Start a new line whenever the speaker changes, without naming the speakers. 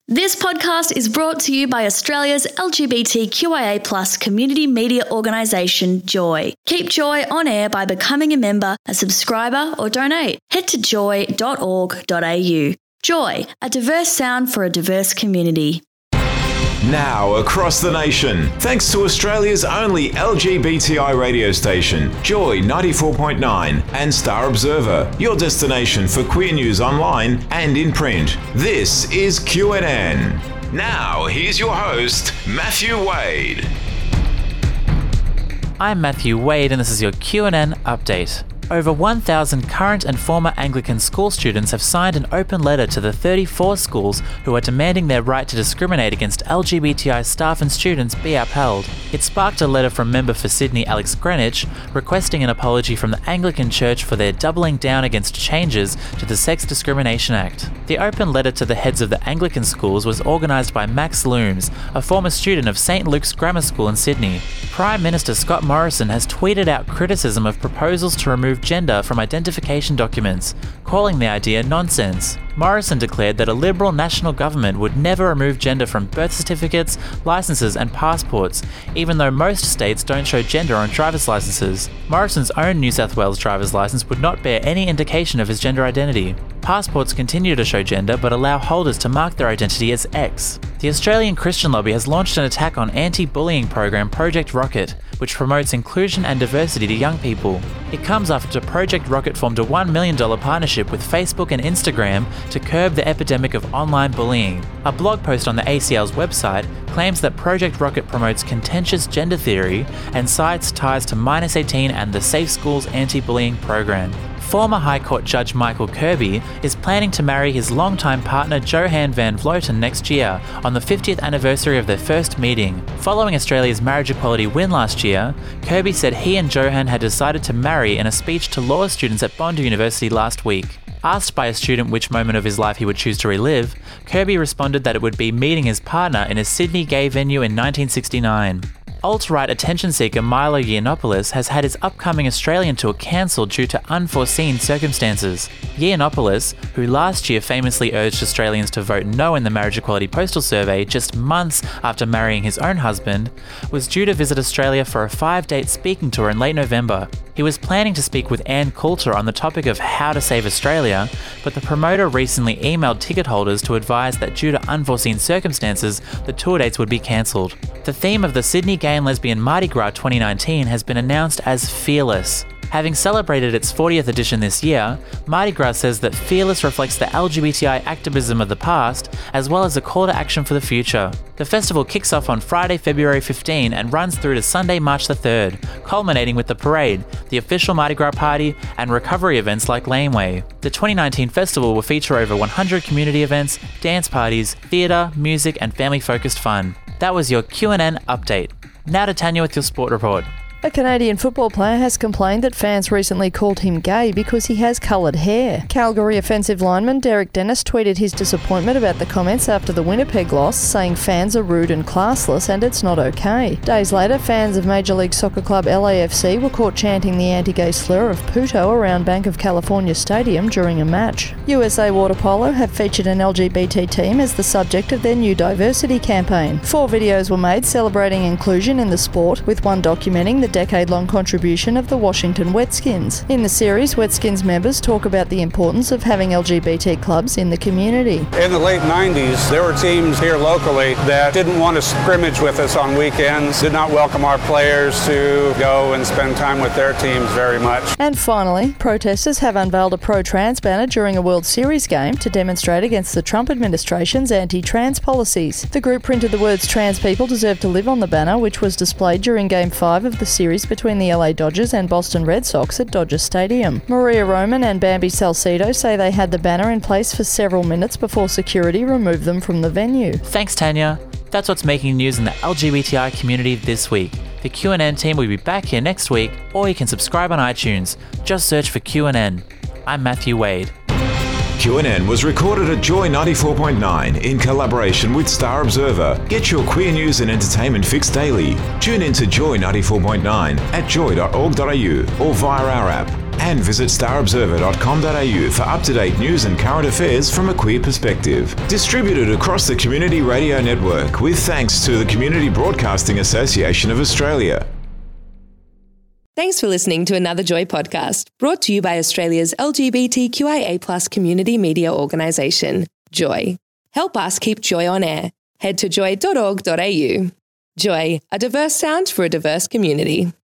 This podcast is brought to you by Australia's LGBTQIA+ community media organisation, Joy. Keep Joy on air by becoming a member, a subscriber or donate. Head to joy.org.au. Joy, a diverse sound for a diverse community.
Now across the nation, thanks to Australia's only LGBTI radio station, Joy 94.9 and Star Observer, your destination for queer news online and in print. This is QNN. Now, here's your host, Matthew Wade.
I'm Matthew Wade and this is your QNN update. Over 1,000 current and former Anglican school students have signed an open letter to the 34 schools who are demanding their right to discriminate against LGBTI staff and students be upheld. It sparked a letter from member for Sydney Alex Greenwich requesting an apology from the Anglican Church for their doubling down against changes to the Sex Discrimination Act. The open letter to the heads of the Anglican schools was organised by Max Looms, a former student of St Luke's Grammar School in Sydney. Prime Minister Scott Morrison has tweeted out criticism of proposals to remove gender from identification documents, calling the idea nonsense. Morrison declared that a Liberal national government would never remove gender from birth certificates, licences and passports, even though most states don't show gender on driver's licences. Morrison's own New South Wales driver's licence would not bear any indication of his gender identity. Passports continue to show gender but allow holders to mark their identity as X. The Australian Christian Lobby has launched an attack on anti-bullying program Project Rocket, which promotes inclusion and diversity to young people. It comes after Project Rocket formed a $1 million partnership with Facebook and Instagram to curb the epidemic of online bullying. A blog post on the ACL's website claims that Project Rocket promotes contentious gender theory and cites ties to Minus 18 and the Safe Schools anti-bullying program. Former High Court Judge Michael Kirby is planning to marry his longtime partner Johann van Vleuten next year on the 50th anniversary of their first meeting. Following Australia's marriage equality win last year, Kirby said he and Johann had decided to marry in a speech to law students at Bond University last week. Asked by a student which moment of his life he would choose to relive, Kirby responded that it would be meeting his partner in a Sydney gay venue in 1969. Alt-right attention seeker Milo Yiannopoulos has had his upcoming Australian tour cancelled due to unforeseen circumstances. Yiannopoulos, who last year famously urged Australians to vote no in the marriage equality postal survey just months after marrying his own husband, was due to visit Australia for a 5-date speaking tour in late November. He was planning to speak with Ann Coulter on the topic of how to save Australia, but the promoter recently emailed ticket holders to advise that due to unforeseen circumstances, the tour dates would be cancelled. The theme of the Sydney Gay and Lesbian Mardi Gras 2019 has been announced as Fearless. Having celebrated its 40th edition this year, Mardi Gras says that Fearless reflects the LGBTI activism of the past, as well as a call to action for the future. The festival kicks off on Friday, February 15 and runs through to Sunday, March the 3rd, culminating with the parade, the official Mardi Gras party, and recovery events like Laneway. The 2019 festival will feature over 100 community events, dance parties, theatre, music, and family-focused fun. That was your QNN update. Now to Tanya with your sport report.
A Canadian football player has complained that fans recently called him gay because he has coloured hair. Calgary offensive lineman Derek Dennis tweeted his disappointment about the comments after the Winnipeg loss, saying fans are rude and classless and it's not okay. Days later, fans of Major League Soccer club LAFC were caught chanting the anti-gay slur of puto around Bank of California Stadium during a match. USA Water Polo have featured an LGBT team as the subject of their new diversity campaign. 4 videos were made celebrating inclusion in the sport, with one documenting the decade-long contribution of the Washington Wetskins. In the series, Wetskins members talk about the importance of having LGBT clubs in the community.
In the late 90s, there were teams here locally that didn't want to scrimmage with us on weekends, did not welcome our players to go and spend time with their teams very much.
And finally, protesters have unveiled a pro-trans banner during a World Series game to demonstrate against the Trump administration's anti-trans policies. The group printed the words "trans people deserve to live" on the banner, which was displayed during Game 5 of the series between the LA Dodgers and Boston Red Sox at Dodger Stadium. Maria Roman and Bambi Salcedo say they had the banner in place for several minutes before security removed them from the venue.
Thanks, Tanya. That's what's making news in the LGBTI community this week. The QNN team will be back here next week, or you can subscribe on iTunes. Just search for QNN. I'm Matthew Wade.
QNN was recorded at Joy 94.9 in collaboration with Star Observer. Get your queer news and entertainment fix daily. Tune in to Joy 94.9 at joy.org.au or via our app. And visit starobserver.com.au for up-to-date news and current affairs from a queer perspective. Distributed across the Community Radio Network with thanks to the Community Broadcasting Association of Australia.
Thanks for listening to another Joy podcast, brought to you by Australia's LGBTQIA+ community media organisation, Joy. Help us keep Joy on air. Head to joy.org.au. Joy, a diverse sound for a diverse community.